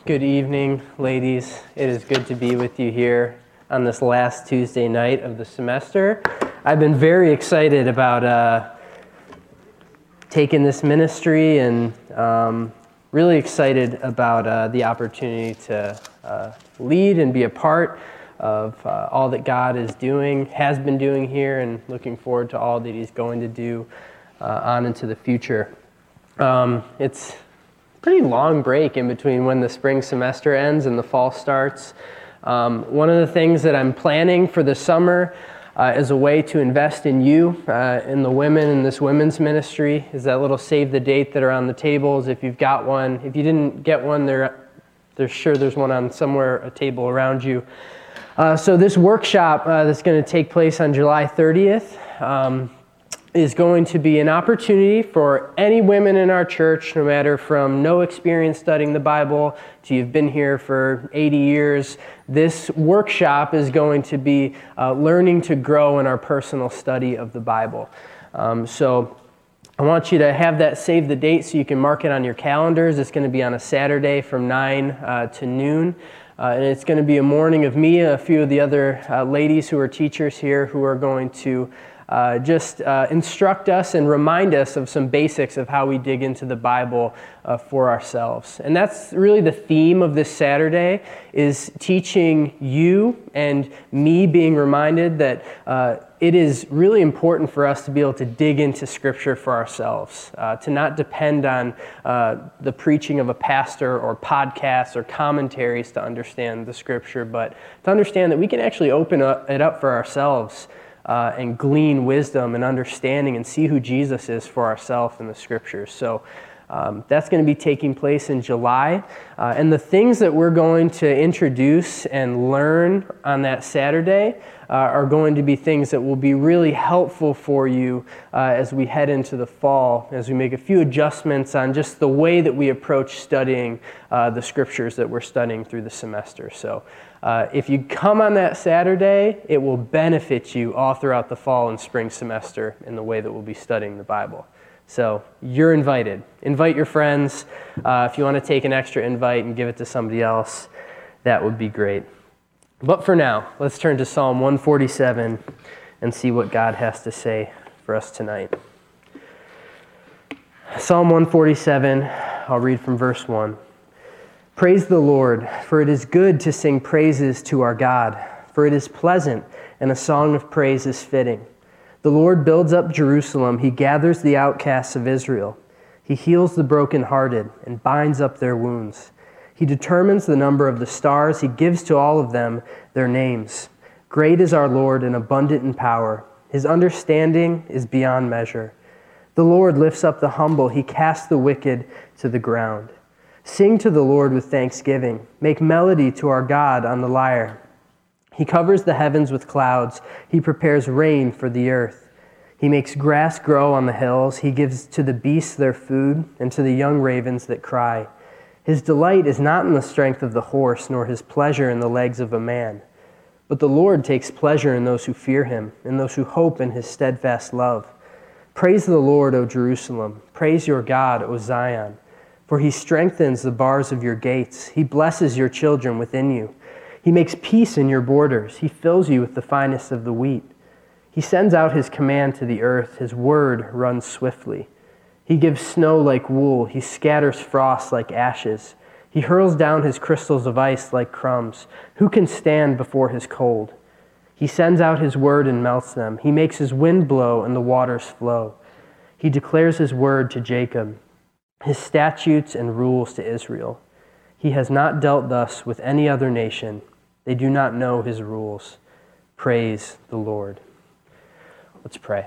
Good evening, ladies. It is good to be with you here on this last Tuesday night of the semester. I've been very excited about taking this ministry and really excited about the opportunity to lead and be a part of all that God is doing, has been doing here, and looking forward to all that He's going to do on into the future. It's pretty long break in between when the spring semester ends and the fall starts. One of the things that I'm planning for the summer is a way to invest in you, in the women in this women's ministry, is that little save the date that are on the tables. If you've got one, if you didn't get one, there's one on somewhere, a table around you. So this workshop that's going to take place on July 30th is going to be an opportunity for any women in our church, no matter from no experience studying the Bible to you've been here for 80 years. This workshop is going to be learning to grow in our personal study of the Bible. So I want you to have that save the date so you can mark it on your calendars. It's going to be on a Saturday from 9 to noon. And it's going to be a morning of me and a few of the other ladies who are teachers here who are going to just instruct us and remind us of some basics of how we dig into the Bible for ourselves. And that's really the theme of this Saturday, is teaching you and me being reminded that it is really important for us to be able to dig into Scripture for ourselves, to not depend on the preaching of a pastor or podcasts or commentaries to understand the Scripture, but to understand that we can actually open it up for ourselves and glean wisdom and understanding and see who Jesus is for ourselves in the Scriptures. So that's going to be taking place in July. And the things that we're going to introduce and learn on that Saturday are going to be things that will be really helpful for you as we head into the fall, as we make a few adjustments on just the way that we approach studying the Scriptures that we're studying through the semester. So if you come on that Saturday, it will benefit you all throughout the fall and spring semester in the way that we'll be studying the Bible. So you're invited. Invite your friends. If you want to take an extra invite and give it to somebody else, that would be great. But for now, let's turn to Psalm 147 and see what God has to say for us tonight. Psalm 147, I'll read from verse 1. Praise the Lord, for it is good to sing praises to our God, for it is pleasant, and a song of praise is fitting. The Lord builds up Jerusalem. He gathers the outcasts of Israel. He heals the brokenhearted and binds up their wounds. He determines the number of the stars. He gives to all of them their names. Great is our Lord and abundant in power. His understanding is beyond measure. The Lord lifts up the humble. He casts the wicked to the ground. Sing to the Lord with thanksgiving. Make melody to our God on the lyre. He covers the heavens with clouds. He prepares rain for the earth. He makes grass grow on the hills. He gives to the beasts their food and to the young ravens that cry. His delight is not in the strength of the horse, nor his pleasure in the legs of a man. But the Lord takes pleasure in those who fear him, in those who hope in his steadfast love. Praise the Lord, O Jerusalem. Praise your God, O Zion. For he strengthens the bars of your gates. He blesses your children within you. He makes peace in your borders. He fills you with the finest of the wheat. He sends out his command to the earth. His word runs swiftly. He gives snow like wool. He scatters frost like ashes. He hurls down his crystals of ice like crumbs. Who can stand before his cold? He sends out his word and melts them. He makes his wind blow and the waters flow. He declares his word to Jacob, his statutes and rules to Israel. He has not dealt thus with any other nation. They do not know his rules. Praise the Lord. Let's pray.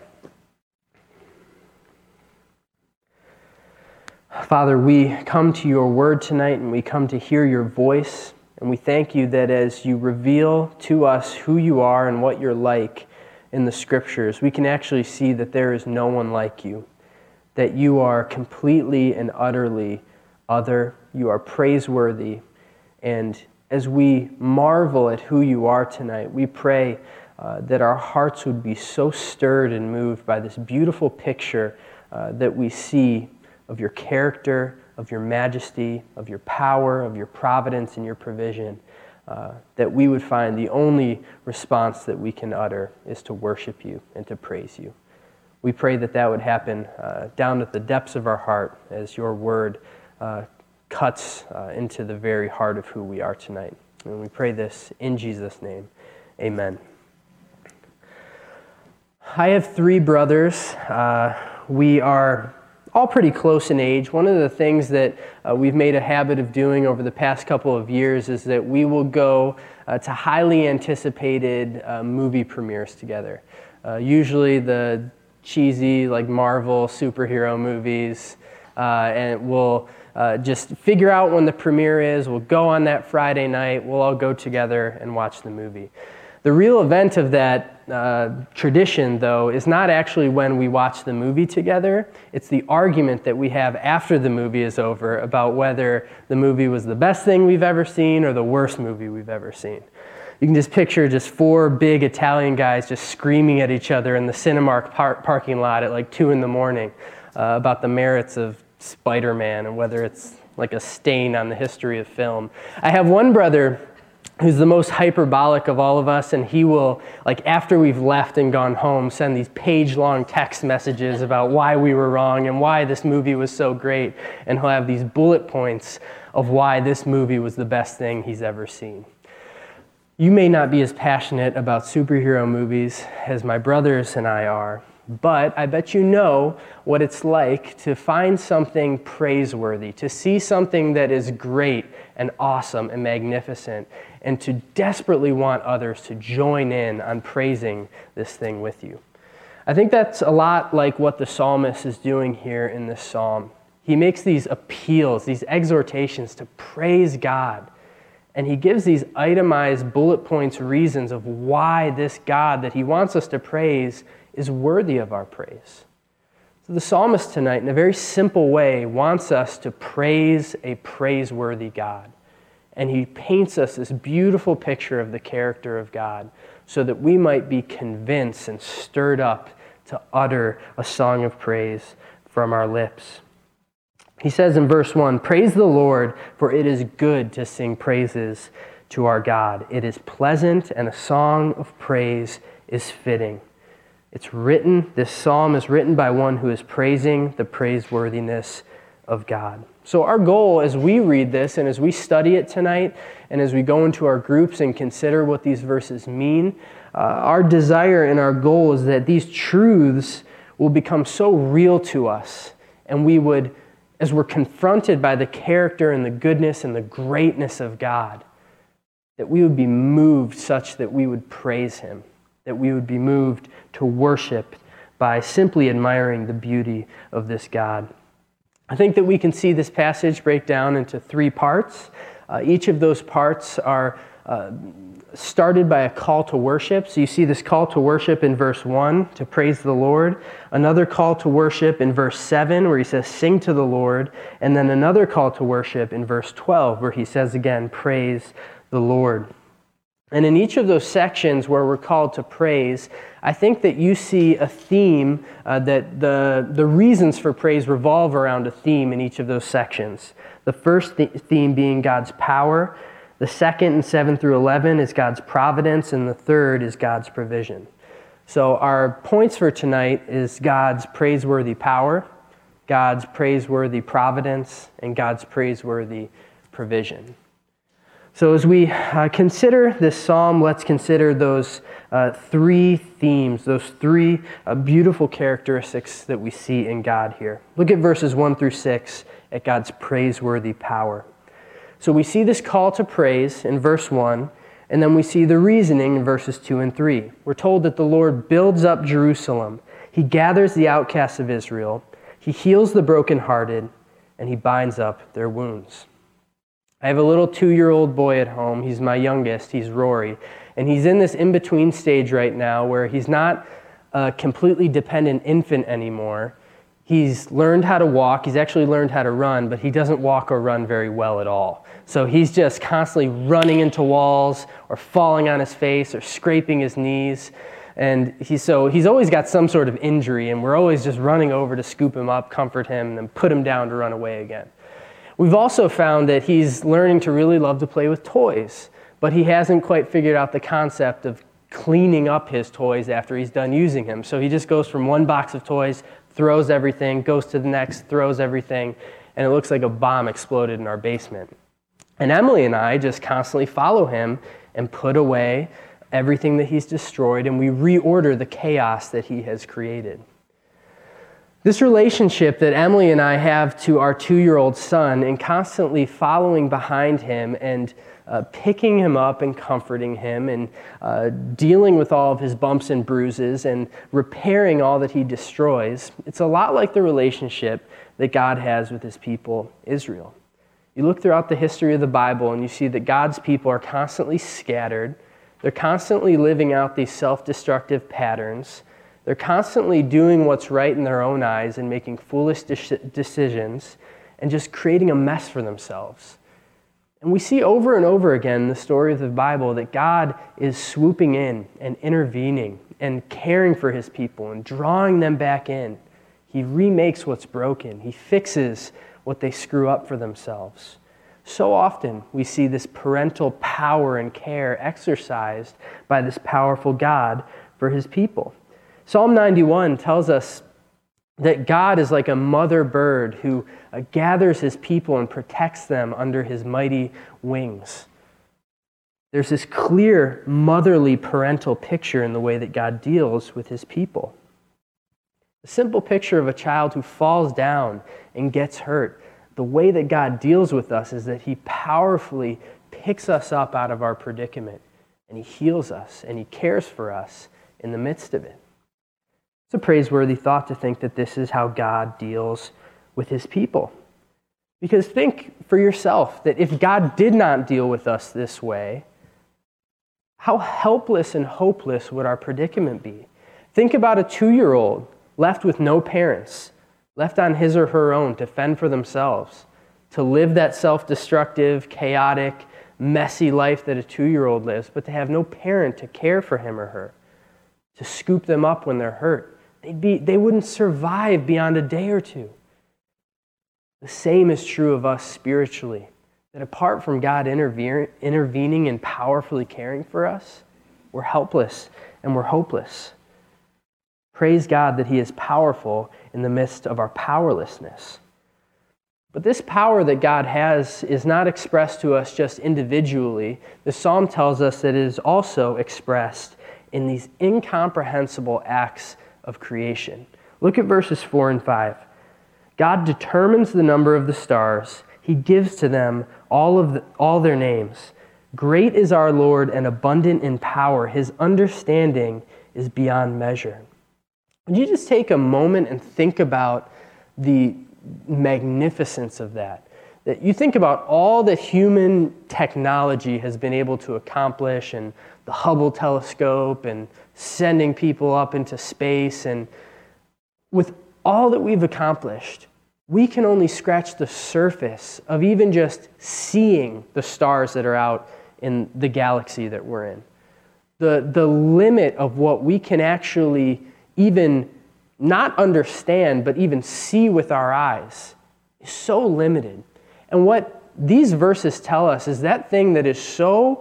Father, we come to your word tonight and we come to hear your voice. And we thank you that as you reveal to us who you are and what you're like in the Scriptures, we can actually see that there is no one like you, that you are completely and utterly other. You are praiseworthy. And as we marvel at who you are tonight, we pray that our hearts would be so stirred and moved by this beautiful picture that we see of your character, of your majesty, of your power, of your providence and your provision, that we would find the only response that we can utter is to worship you and to praise you. We pray that that would happen down at the depths of our heart as your word cuts into the very heart of who we are tonight. And we pray this in Jesus' name. Amen. I have 3 brothers. We are all pretty close in age. One of the things that we've made a habit of doing over the past couple of years is that we will go to highly anticipated movie premieres together. Usually the cheesy, like Marvel superhero movies, and we'll just figure out when the premiere is. We'll go on that Friday night. We'll all go together and watch the movie. The real event of that tradition, though, is not actually when we watch the movie together. It's the argument that we have after the movie is over about whether the movie was the best thing we've ever seen or the worst movie we've ever seen. You can just picture just 4 big Italian guys just screaming at each other in the Cinemark parking lot at like 2 a.m. About the merits of Spider-Man and whether it's like a stain on the history of film. I have one brother who's the most hyperbolic of all of us, and he will, like after we've left and gone home, send these page-long text messages about why we were wrong and why this movie was so great, and he'll have these bullet points of why this movie was the best thing he's ever seen. You may not be as passionate about superhero movies as my brothers and I are, but I bet you know what it's like to find something praiseworthy, to see something that is great and awesome and magnificent, and to desperately want others to join in on praising this thing with you. I think that's a lot like what the psalmist is doing here in this psalm. He makes these appeals, these exhortations to praise God, and he gives these itemized bullet points reasons of why this God that he wants us to praise is worthy of our praise. So the psalmist tonight, in a very simple way, wants us to praise a praiseworthy God. And he paints us this beautiful picture of the character of God so that we might be convinced and stirred up to utter a song of praise from our lips. He says in verse 1, "Praise the Lord, for it is good to sing praises to our God. It is pleasant, and a song of praise is fitting." It's written, this psalm is written by one who is praising the praiseworthiness of God. So our goal as we read this and as we study it tonight and as we go into our groups and consider what these verses mean, our desire and our goal is that these truths will become so real to us, and we would, as we're confronted by the character and the goodness and the greatness of God, that we would be moved such that we would praise him, that we would be moved to worship by simply admiring the beauty of this God. I think that we can see this passage break down into 3 parts. Each of those parts are started by a call to worship. So you see this call to worship in verse 1, to praise the Lord. Another call to worship in verse 7, where he says, sing to the Lord. And then another call to worship in verse 12, where he says again, praise the Lord. And in each of those sections where we're called to praise, I think that you see a theme, that the reasons for praise revolve around a theme in each of those sections. The first theme being God's power. The second and 7 through 11 is God's providence, and the third is God's provision. So our points for tonight is God's praiseworthy power, God's praiseworthy providence, and God's praiseworthy provision. So as we consider this psalm, let's consider those 3 themes, those 3 beautiful characteristics that we see in God here. Look at verses 1 through 6 at God's praiseworthy power. So we see this call to praise in verse 1, and then we see the reasoning in verses 2 and 3. We're told that the Lord builds up Jerusalem. He gathers the outcasts of Israel. He heals the brokenhearted, and he binds up their wounds. I have a little 2-year-old boy at home. He's my youngest. He's Rory. And he's in this in-between stage right now where he's not a completely dependent infant anymore. He's learned how to walk. He's actually learned how to run, but he doesn't walk or run very well at all. So he's just constantly running into walls or falling on his face or scraping his knees. And he's always got some sort of injury, and we're always just running over to scoop him up, comfort him, and then put him down to run away again. We've also found that he's learning to really love to play with toys, but he hasn't quite figured out the concept of cleaning up his toys after he's done using them. So he just goes from one box of toys, throws everything, goes to the next, throws everything, and it looks like a bomb exploded in our basement. And Emily and I just constantly follow him and put away everything that he's destroyed, and we reorder the chaos that he has created. This relationship that Emily and I have to our 2-year-old son, and constantly following behind him and picking him up and comforting him and dealing with all of his bumps and bruises and repairing all that he destroys, it's a lot like the relationship that God has with his people, Israel. You look throughout the history of the Bible and you see that God's people are constantly scattered. They're constantly living out these self-destructive patterns. They're constantly doing what's right in their own eyes and making foolish decisions and just creating a mess for themselves. And we see over and over again in the story of the Bible that God is swooping in and intervening and caring for his people and drawing them back in. He remakes what's broken. He fixes what they screw up for themselves. So often we see this parental power and care exercised by this powerful God for his people. Psalm 91 tells us that God is like a mother bird who gathers his people and protects them under his mighty wings. There's this clear motherly parental picture in the way that God deals with his people. A simple picture of a child who falls down and gets hurt. The way that God deals with us is that he powerfully picks us up out of our predicament, and he heals us, and he cares for us in the midst of it. It's a praiseworthy thought to think that this is how God deals with his people. Because think for yourself that if God did not deal with us this way, how helpless and hopeless would our predicament be? Think about a 2-year-old left with no parents, left on his or her own to fend for themselves, to live that self-destructive, chaotic, messy life that a 2-year-old lives, but to have no parent to care for him or her, to scoop them up when they're hurt. They wouldn't survive beyond a day or two. The same is true of us spiritually, that apart from God intervening and powerfully caring for us, we're helpless and we're hopeless. Praise God that he is powerful in the midst of our powerlessness. But this power that God has is not expressed to us just individually. The psalm tells us that it is also expressed in these incomprehensible acts of creation. Look at verses 4 and 5. God determines the number of the stars. He gives to them all their names. Great is our Lord and abundant in power. His understanding is beyond measure. Would you just take a moment and think about the magnificence of that? That you think about all that human technology has been able to accomplish, and the Hubble telescope and sending people up into space, and with all that we've accomplished, we can only scratch the surface of even just seeing the stars that are out in the galaxy that we're in. The limit of what we can actually even not understand, but even see with our eyes is so limited. And what these verses tell us is that thing that is so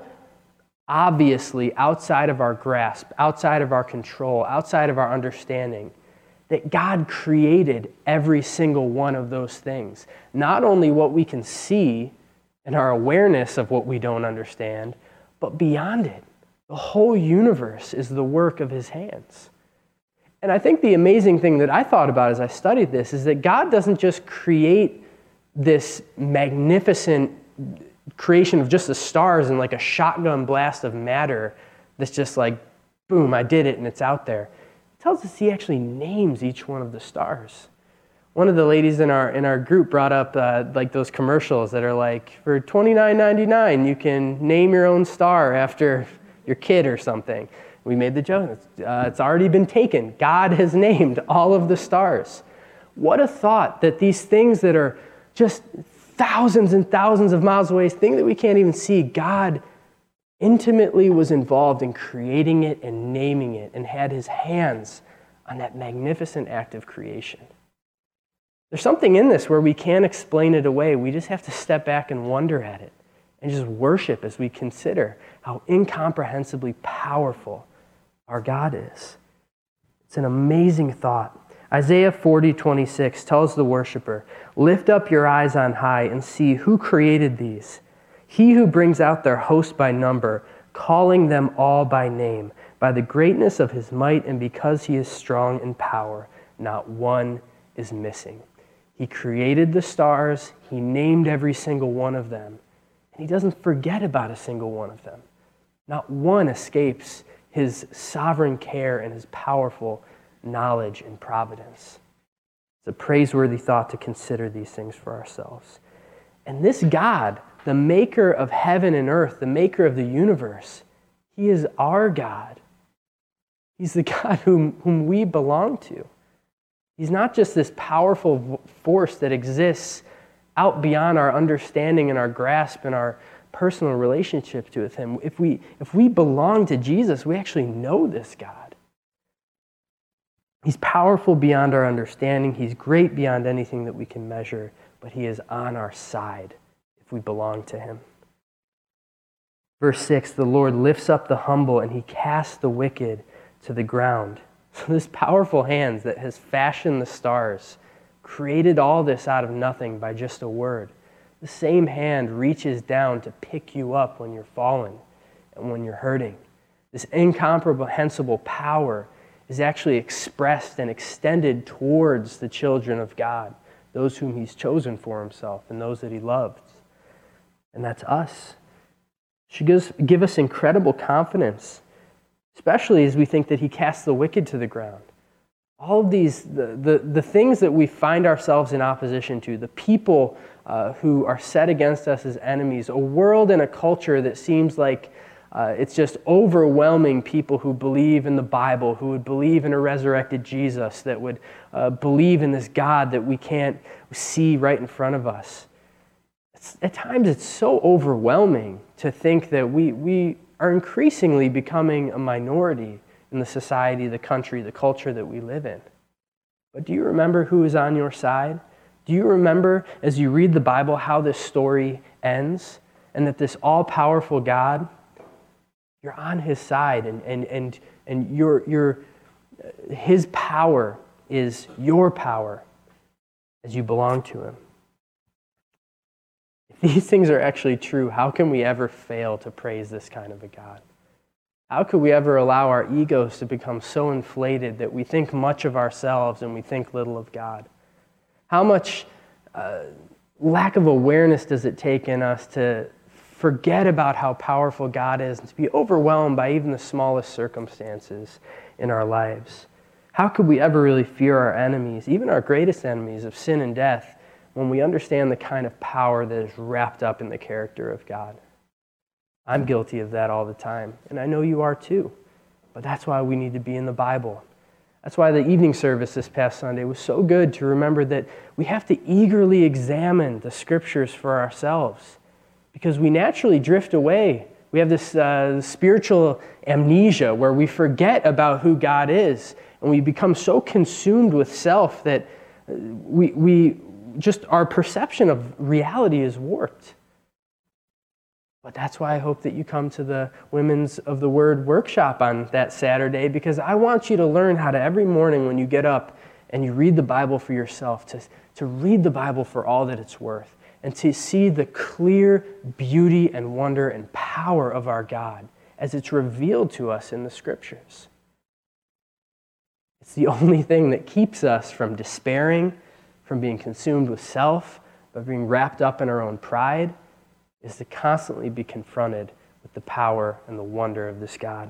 obviously outside of our grasp, outside of our control, outside of our understanding, that God created every single one of those things. Not only what we can see and our awareness of what we don't understand, but beyond it. The whole universe is the work of his hands. And I think the amazing thing that I thought about as I studied this is that God doesn't just create this magnificent creation of just the stars and like a shotgun blast of matter that's just like, boom, I did it and it's out there. It tells us he actually names each one of the stars. One of the ladies in our group brought up like those commercials that are like, for $29.99 you can name your own star after your kid or something. We made the joke, it's already been taken. God has named all of the stars. What a thought that these things that are just thousands and thousands of miles away, things that we can't even see, God intimately was involved in creating it and naming it and had his hands on that magnificent act of creation. There's something in this where we can't explain it away. We just have to step back and wonder at it and just worship as we consider how incomprehensibly powerful our God is. It's an amazing thought. Isaiah 40:26 tells the worshiper, "Lift up your eyes on high and see who created these. He who brings out their host by number, calling them all by name, by the greatness of his might and because he is strong in power, not one is missing." He created the stars. He named every single one of them. And he doesn't forget about a single one of them. Not one escapes his sovereign care and his powerful knowledge and providence. It's a praiseworthy thought to consider these things for ourselves. And this God, the maker of heaven and earth, the maker of the universe, he is our God. He's the God whom we belong to. He's not just this powerful force that exists out beyond our understanding and our grasp and our personal relationships with him. If we belong to Jesus, we actually know this God. He's powerful beyond our understanding. He's great beyond anything that we can measure, but he is on our side if we belong to him. Verse 6, the Lord lifts up the humble and he casts the wicked to the ground. So this powerful hand that has fashioned the stars, created all this out of nothing by just a word. The same hand reaches down to pick you up when you're fallen and when you're hurting. This incomprehensible power is actually expressed and extended towards the children of God, those whom he's chosen for himself and those that he loves. And that's us. It should give us incredible confidence, especially as we think that he casts the wicked to the ground. All of these, the things that we find ourselves in opposition to, the people who are set against us as enemies, a world and a culture that seems like it's just overwhelming people who believe in the Bible, who would believe in a resurrected Jesus, that would believe in this God that we can't see right in front of us. At times it's so overwhelming to think that we are increasingly becoming a minority in the society, the country, the culture that we live in. But do you remember who is on your side? Do you remember, as you read the Bible, how this story ends? And that this all-powerful God, you're on his side, and his power is your power as you belong to him. If these things are actually true, how can we ever fail to praise this kind of a God? How could we ever allow our egos to become so inflated that we think much of ourselves and we think little of God? How much lack of awareness does it take in us to forget about how powerful God is and to be overwhelmed by even the smallest circumstances in our lives? How could we ever really fear our enemies, even our greatest enemies of sin and death, when we understand the kind of power that is wrapped up in the character of God? I'm guilty of that all the time, and I know you are too. But that's why we need to be in the Bible. That's why the evening service this past Sunday was so good to remember that we have to eagerly examine the Scriptures for ourselves, because we naturally drift away. We have this spiritual amnesia where we forget about who God is, and we become so consumed with self that we just our perception of reality is warped. But that's why I hope that you come to the Women's of the Word workshop on that Saturday, because I want you to learn how to, every morning when you get up and you read the Bible for yourself, to read the Bible for all that it's worth, and to see the clear beauty and wonder and power of our God as it's revealed to us in the Scriptures. It's the only thing that keeps us from despairing, from being consumed with self, but being wrapped up in our own pride, is to constantly be confronted with the power and the wonder of this God.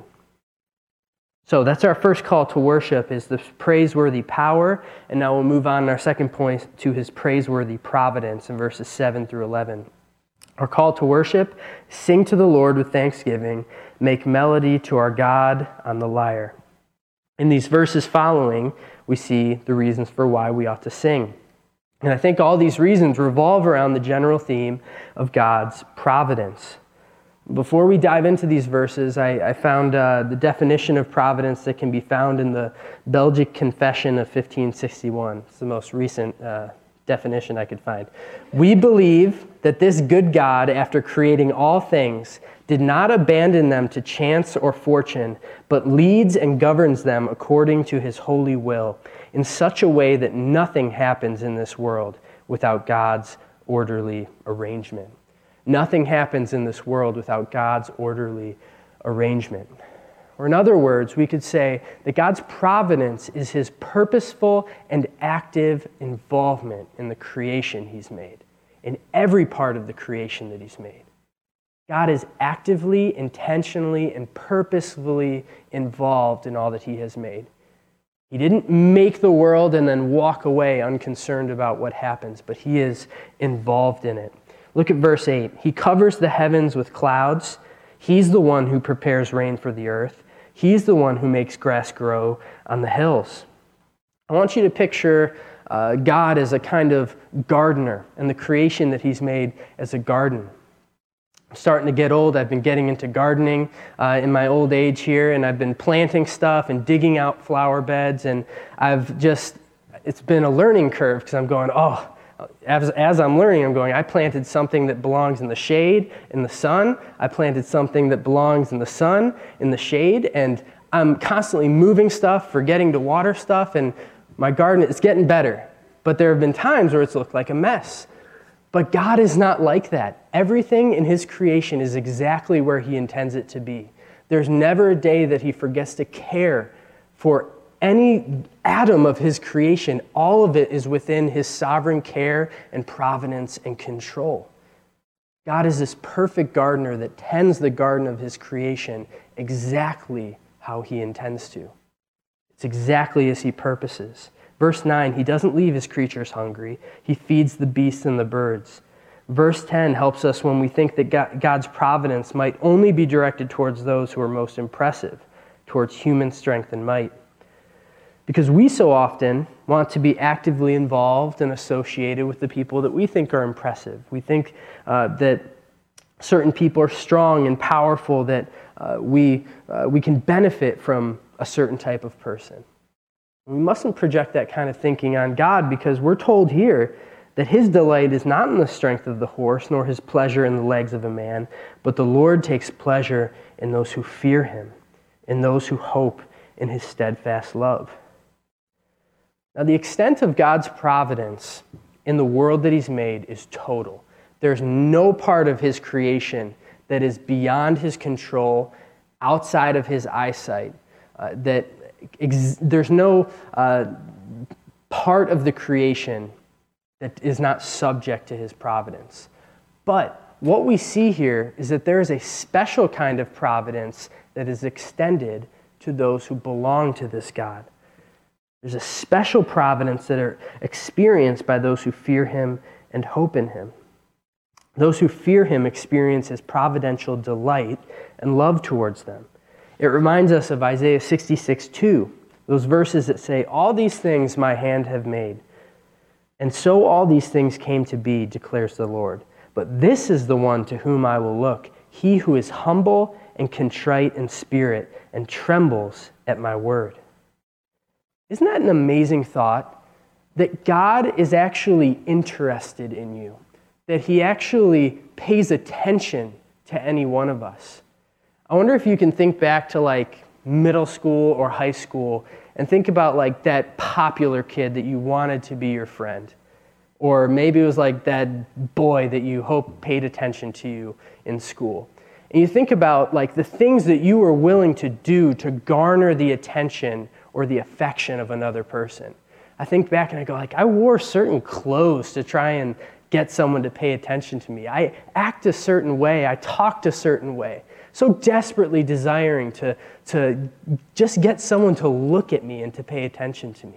So that's our first call to worship, is this praiseworthy power. And now we'll move on in our second point to his praiseworthy providence in verses 7 through 11. Our call to worship: sing to the Lord with thanksgiving, make melody to our God on the lyre. In these verses following, we see the reasons for why we ought to sing. And I think all these reasons revolve around the general theme of God's providence. Before we dive into these verses, I found the definition of providence that can be found in the Belgic Confession of 1561. It's the most recent definition I could find. We believe that this good God, after creating all things, did not abandon them to chance or fortune, but leads and governs them according to his holy will, in such a way that nothing happens in this world without God's orderly arrangement. Nothing happens in this world without God's orderly arrangement. Or in other words, we could say that God's providence is his purposeful and active involvement in the creation he's made, in every part of the creation that he's made. God is actively, intentionally, and purposefully involved in all that he has made. He didn't make the world and then walk away unconcerned about what happens, but he is involved in it. Look at verse 8. He covers the heavens with clouds. He's the one who prepares rain for the earth. He's the one who makes grass grow on the hills. I want you to picture God as a kind of gardener and the creation that he's made as a garden. I'm starting to get old. I've been getting into gardening in my old age here, and I've been planting stuff and digging out flower beds, and it's been a learning curve because I'm going, as I'm learning, I'm going, I planted something that belongs in the shade, in the sun. I planted something that belongs in the sun, in the shade, and I'm constantly moving stuff, forgetting to water stuff, and my garden is getting better. But there have been times where it's looked like a mess. But God is not like that. Everything in his creation is exactly where he intends it to be. There's never a day that he forgets to care for any atom of his creation. All of it is within his sovereign care and providence and control. God is this perfect gardener that tends the garden of his creation exactly how he intends to. It's exactly as he purposes. Verse 9, he doesn't leave his creatures hungry. He feeds the beasts and the birds. Verse 10 helps us when we think that God's providence might only be directed towards those who are most impressive, towards human strength and might. Because we so often want to be actively involved and associated with the people that we think are impressive. We think that certain people are strong and powerful, that we can benefit from a certain type of person. We mustn't project that kind of thinking on God, because we're told here that his delight is not in the strength of the horse, nor his pleasure in the legs of a man, but the Lord takes pleasure in those who fear him, in those who hope in his steadfast love. Now, the extent of God's providence in the world that he's made is total. There's no part of his creation that is beyond his control, outside of his eyesight, there's no part of the creation that is not subject to his providence. But what we see here is that there is a special kind of providence that is extended to those who belong to this God. There's a special providence that are experienced by those who fear him and hope in him. Those who fear him experience his providential delight and love towards them. It reminds us of Isaiah 66:2, those verses that say, "All these things my hand have made, and so all these things came to be, declares the Lord. But this is the one to whom I will look, he who is humble and contrite in spirit and trembles at my word." Isn't that an amazing thought? That God is actually interested in you, that he actually pays attention to any one of us. I wonder if you can think back to like middle school or high school and think about like that popular kid that you wanted to be your friend. Or maybe it was like that boy that you hope paid attention to you in school. And you think about like the things that you were willing to do to garner the attention or the affection of another person. I think back and I go like, I wore certain clothes to try and get someone to pay attention to me. I act a certain way. I talked a certain way. So desperately desiring to just get someone to look at me and to pay attention to me.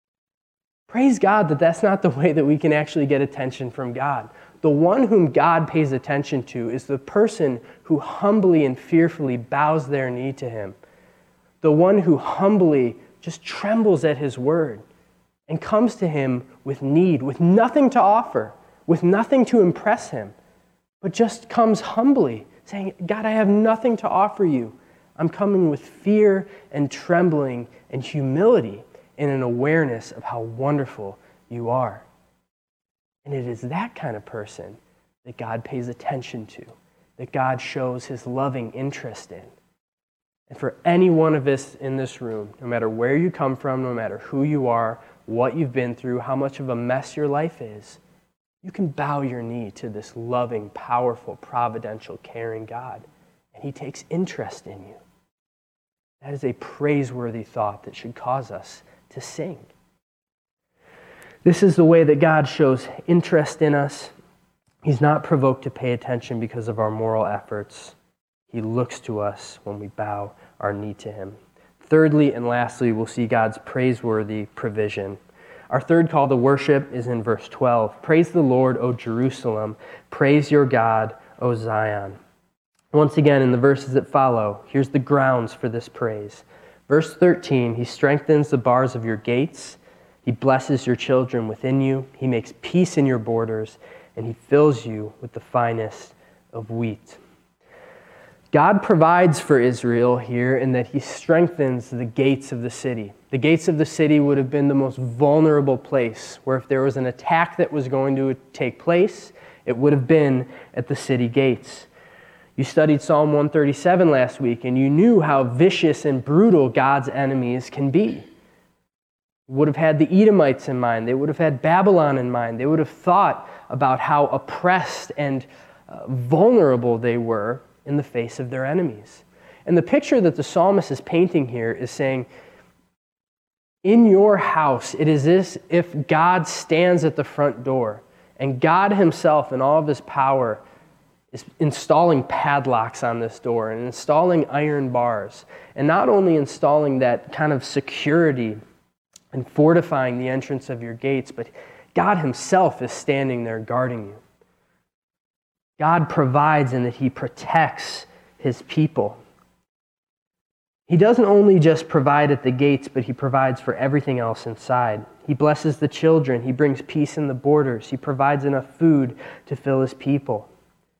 Praise God that that's not the way that we can actually get attention from God. The one whom God pays attention to is the person who humbly and fearfully bows their knee to him. The one who humbly just trembles at his word and comes to him with need, with nothing to offer, with nothing to impress him, but just comes humbly, saying, God, I have nothing to offer you. I'm coming with fear and trembling and humility and an awareness of how wonderful you are. And it is that kind of person that God pays attention to, that God shows his loving interest in. And for any one of us in this room, no matter where you come from, no matter who you are, what you've been through, how much of a mess your life is, you can bow your knee to this loving, powerful, providential, caring God, and he takes interest in you. That is a praiseworthy thought that should cause us to sing. This is the way that God shows interest in us. He's not provoked to pay attention because of our moral efforts. He looks to us when we bow our knee to him. Thirdly and lastly, we'll see God's praiseworthy provision. Our third call to worship is in verse 12. Praise the Lord, O Jerusalem. Praise your God, O Zion. Once again, in the verses that follow, here's the grounds for this praise. Verse 13, he strengthens the bars of your gates. He blesses your children within you. He makes peace in your borders, and he fills you with the finest of wheat. God provides for Israel here in that he strengthens the gates of the city. The gates of the city would have been the most vulnerable place, where if there was an attack that was going to take place, it would have been at the city gates. You studied Psalm 137 last week, and you knew how vicious and brutal God's enemies can be. Would have had the Edomites in mind. They would have had Babylon in mind. They would have thought about how oppressed and vulnerable they were in the face of their enemies. And the picture that the psalmist is painting here is saying, in your house, it is as if God stands at the front door, and God himself in all of his power is installing padlocks on this door and installing iron bars, and not only installing that kind of security and fortifying the entrance of your gates, but God himself is standing there guarding you. God provides in that he protects his people. He doesn't only just provide at the gates, but he provides for everything else inside. He blesses the children. He brings peace in the borders. He provides enough food to fill his people.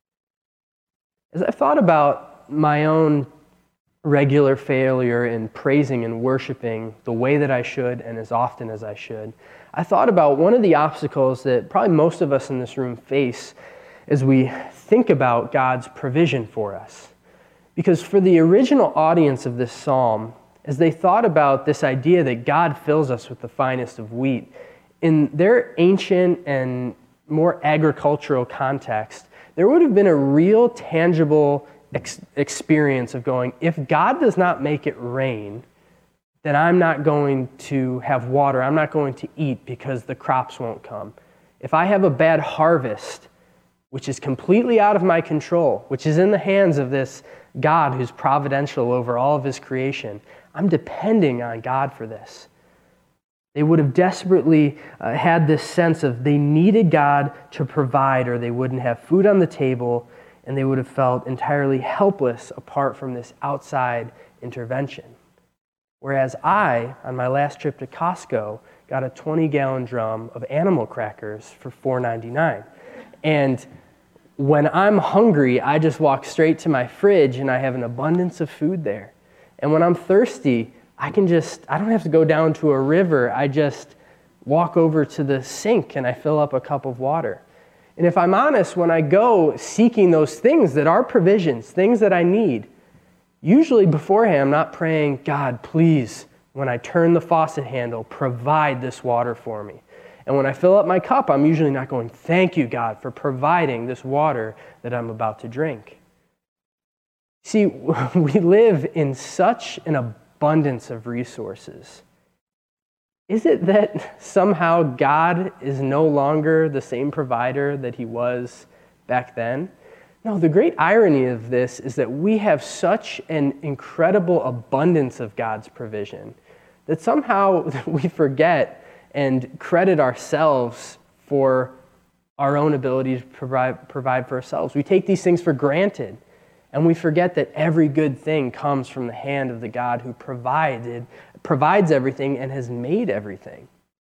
As I've thought about my own regular failure in praising and worshiping the way that I should and as often as I should, I thought about one of the obstacles that probably most of us in this room face as we think about God's provision for us. Because for the original audience of this psalm, as they thought about this idea that God fills us with the finest of wheat, in their ancient and more agricultural context, there would have been a real tangible experience of going, if God does not make it rain, then I'm not going to have water, I'm not going to eat because the crops won't come. If I have a bad harvest, which is completely out of my control, which is in the hands of this God who's providential over all of his creation, I'm depending on God for this. They would have desperately had this sense of they needed God to provide, or they wouldn't have food on the table, and they would have felt entirely helpless apart from this outside intervention. Whereas I, on my last trip to Costco, got a 20-gallon drum of animal crackers for $4.99. And when I'm hungry, I just walk straight to my fridge and I have an abundance of food there. And when I'm thirsty, I don't have to go down to a river. I just walk over to the sink and I fill up a cup of water. And if I'm honest, when I go seeking those things that are provisions, things that I need, usually beforehand I'm not praying, God, please, when I turn the faucet handle, provide this water for me. And when I fill up my cup, I'm usually not going, thank you, God, for providing this water that I'm about to drink. See, we live in such an abundance of resources. Is it that somehow God is no longer the same provider that he was back then? No, the great irony of this is that we have such an incredible abundance of God's provision that somehow we forget and credit ourselves for our own ability to provide for ourselves. We take these things for granted, and we forget that every good thing comes from the hand of the God who provides everything and has made everything.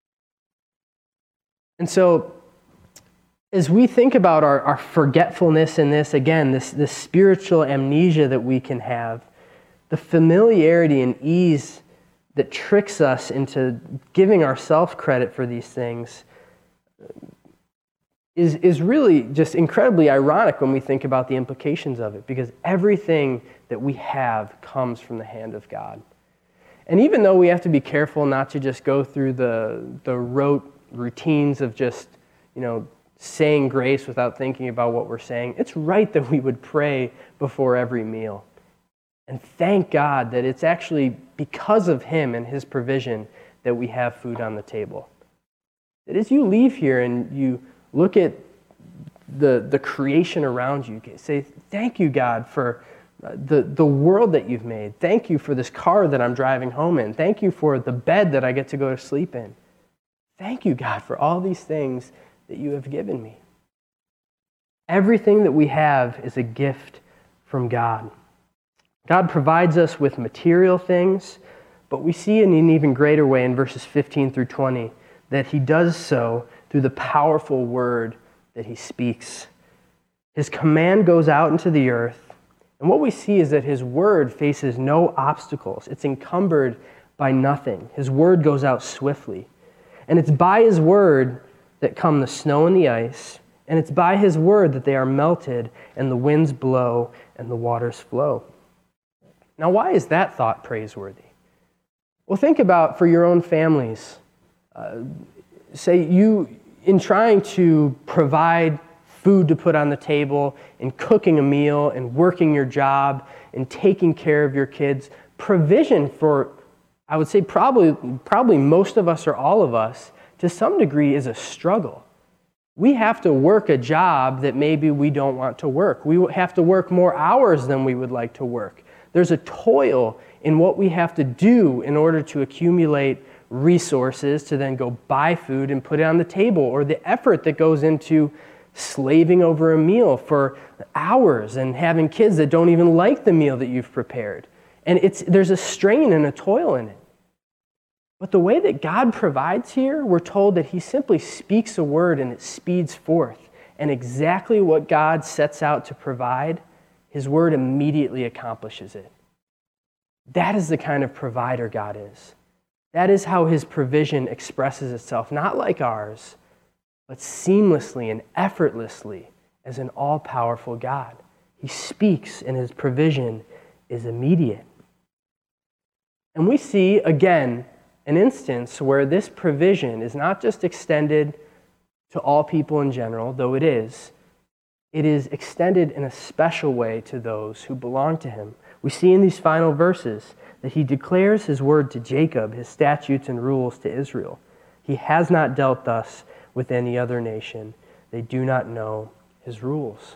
And so, as we think about our forgetfulness in this, again, this spiritual amnesia that we can have, the familiarity and ease that tricks us into giving ourselves credit for these things, is really just incredibly ironic when we think about the implications of it, because everything that we have comes from the hand of God. And even though we have to be careful not to just go through the rote routines of just, saying grace without thinking about what we're saying, it's right that we would pray before every meal. And thank God that it's actually because of Him and His provision that we have food on the table. That as you leave here and you look at the creation around you, say, thank you, God, for the world that you've made. Thank you for this car that I'm driving home in. Thank you for the bed that I get to go to sleep in. Thank you, God, for all these things that you have given me. Everything that we have is a gift from God. God provides us with material things, but we see in an even greater way in verses 15 through 20 that He does so through the powerful word that He speaks. His command goes out into the earth, and what we see is that His word faces no obstacles. It's encumbered by nothing. His word goes out swiftly. And it's by His word that come the snow and the ice, and it's by His word that they are melted and the winds blow and the waters flow. Now, why is that thought praiseworthy? Well, think about for your own families. Say you, in trying to provide food to put on the table, in cooking a meal, and working your job, and taking care of your kids, provision for, I would say probably most of us or all of us, to some degree is a struggle. We have to work a job that maybe we don't want to work. We have to work more hours than we would like to work. There's a toil in what we have to do in order to accumulate resources to then go buy food and put it on the table, or the effort that goes into slaving over a meal for hours and having kids that don't even like the meal that you've prepared. And there's a strain and a toil in it. But the way that God provides here, we're told that He simply speaks a word and it speeds forth. And exactly what God sets out to provide, His word immediately accomplishes it. That is the kind of provider God is. That is how His provision expresses itself, not like ours, but seamlessly and effortlessly as an all-powerful God. He speaks and His provision is immediate. And we see, again, an instance where this provision is not just extended to all people in general, though it is extended in a special way to those who belong to Him. We see in these final verses that He declares His word to Jacob, His statutes and rules to Israel. He has not dealt thus with any other nation. They do not know His rules.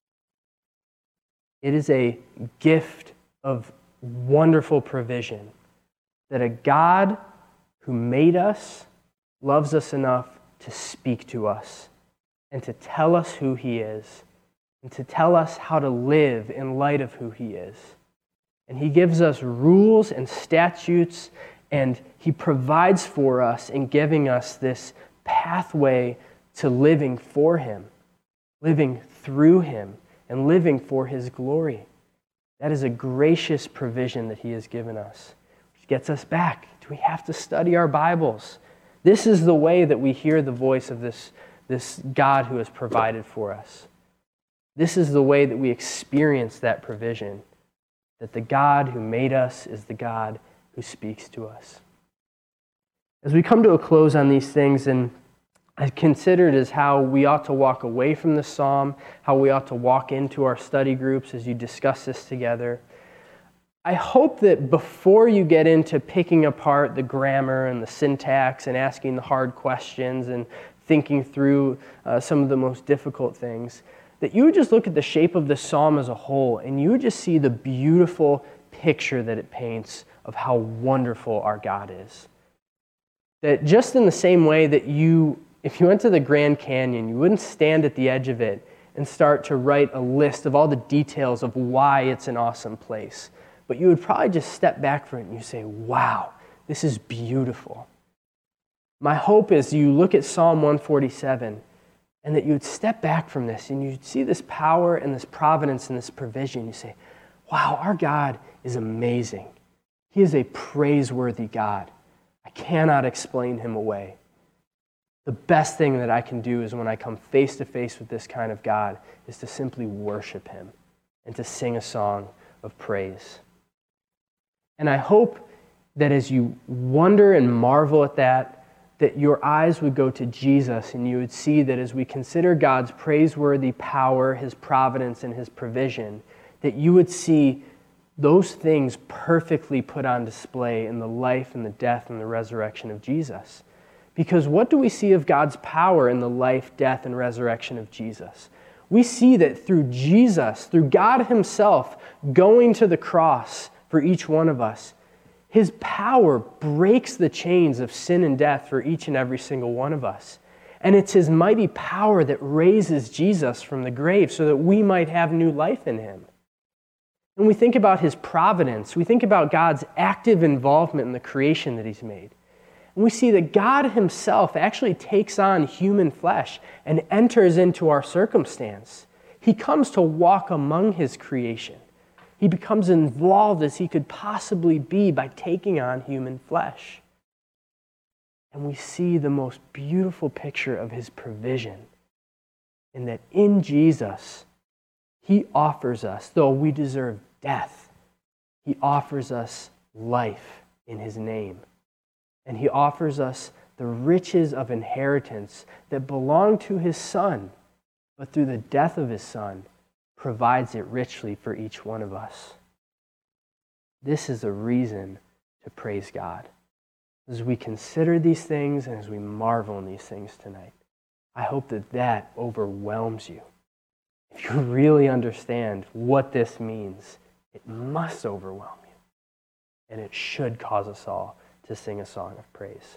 It is a gift of wonderful provision that a God who made us loves us enough to speak to us and to tell us who He is and to tell us how to live in light of who He is. And He gives us rules and statutes, and He provides for us in giving us this pathway to living for Him, living through Him, and living for His glory. That is a gracious provision that He has given us, which gets us back. Do we have to study our Bibles? This is the way that we hear the voice of this God who has provided for us. This is the way that we experience that provision, that the God who made us is the God who speaks to us. As we come to a close on these things, and I consider it as how we ought to walk away from the psalm, how we ought to walk into our study groups as you discuss this together, I hope that before you get into picking apart the grammar and the syntax and asking the hard questions and thinking through some of the most difficult things, that you would just look at the shape of the psalm as a whole and you would just see the beautiful picture that it paints of how wonderful our God is. That just in the same way that if you went to the Grand Canyon, you wouldn't stand at the edge of it and start to write a list of all the details of why it's an awesome place. But you would probably just step back from it and you say, wow, this is beautiful. My hope is you look at Psalm 147 and that you would step back from this and you'd see this power and this providence and this provision. You say, wow, our God is amazing. He is a praiseworthy God. I cannot explain Him away. The best thing that I can do is when I come face to face with this kind of God is to simply worship him and to sing a song of praise. And I hope that as you wonder and marvel at that your eyes would go to Jesus and you would see that as we consider God's praiseworthy power, his providence, and his provision, that you would see those things perfectly put on display in the life and the death and the resurrection of Jesus. Because what do we see of God's power in the life, death, and resurrection of Jesus? We see that through Jesus, through God himself going to the cross for each one of us, his power breaks the chains of sin and death for each and every single one of us. And it's his mighty power that raises Jesus from the grave so that we might have new life in him. When we think about his providence, we think about God's active involvement in the creation that he's made. And we see that God himself actually takes on human flesh and enters into our circumstance. He comes to walk among his creation. He becomes involved as he could possibly be by taking on human flesh. And we see the most beautiful picture of his provision in that in Jesus, he offers us, though we deserve death, he offers us life in his name. And he offers us the riches of inheritance that belong to his Son, but through the death of his Son, provides it richly for each one of us. This is a reason to praise God. As we consider these things and as we marvel in these things tonight, I hope that overwhelms you. If you really understand what this means, it must overwhelm you. And it should cause us all to sing a song of praise.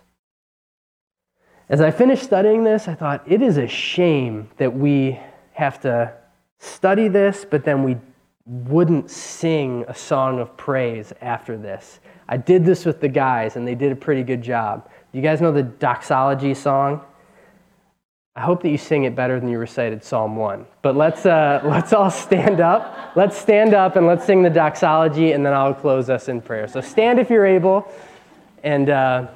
As I finished studying this, I thought it is a shame that we have to study this, but then we wouldn't sing a song of praise after this. I did this with the guys, and they did a pretty good job. You guys know the doxology song? I hope that you sing it better than you recited Psalm 1. But let's all stand up. Let's stand up and let's sing the doxology, and then I'll close us in prayer. So stand if you're able, and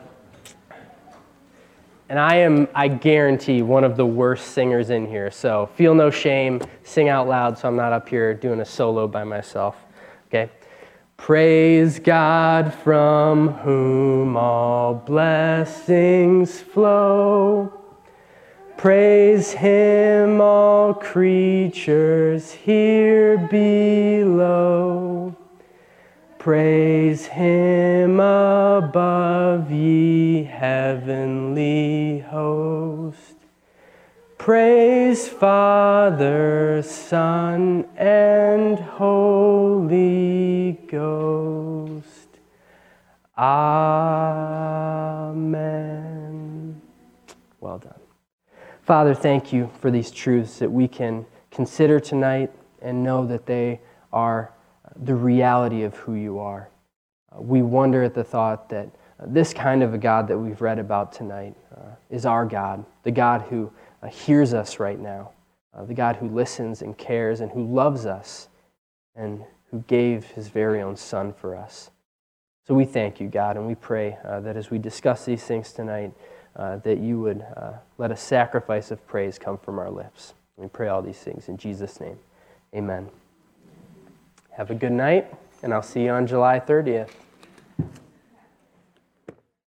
I guarantee, one of the worst singers in here. So feel no shame. Sing out loud so I'm not up here doing a solo by myself. Okay? Praise God from whom all blessings flow. Praise him, all creatures here below. Praise him above, ye heavenly host. Praise Father, Son, and Holy Ghost. Amen. Well done. Father, thank you for these truths that we can consider tonight and know that they are the reality of who you are. We wonder at the thought that this kind of a God that we've read about tonight is our God, the God who hears us right now, the God who listens and cares and who loves us and who gave his very own Son for us. So we thank you, God, and we pray that as we discuss these things tonight, that you would let a sacrifice of praise come from our lips. We pray all these things in Jesus' name. Amen. Have a good night, and I'll see you on July 30th.